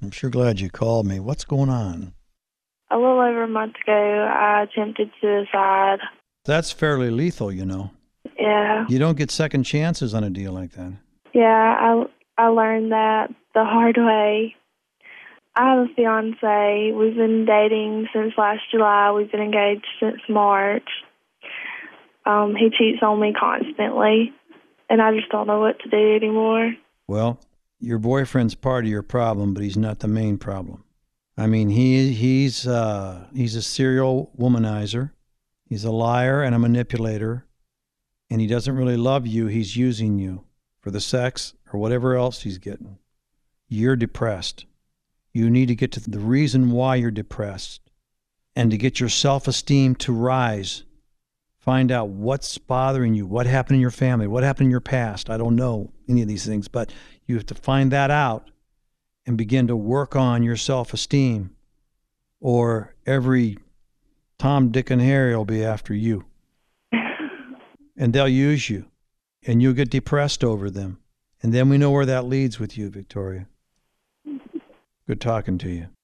I'm sure glad you called me. What's going on? A little over a month ago, I attempted suicide. That's fairly lethal, you know. Yeah, You don't get second chances on a deal like that. I learned that the hard way. I have a fiance. We've been dating since last July. We've been engaged since March. He cheats on me constantly, and I just don't know what to do anymore. Well, your boyfriend's part of your problem, but he's not the main problem. I mean, he's a serial womanizer. He's a liar and a manipulator, and he doesn't really love you. He's using you for the sex or whatever else he's getting. You're depressed. You need to get to the reason why you're depressed and to get your self-esteem to rise. Find out what's bothering you, what happened in your family, what happened in your past. I don't know any of these things, but you have to find that out and begin to work on your self-esteem, or every Tom, Dick, and Harry will be after you. And they'll use you, and you'll get depressed over them. And then we know where that leads with you, Victoria. Good talking to you.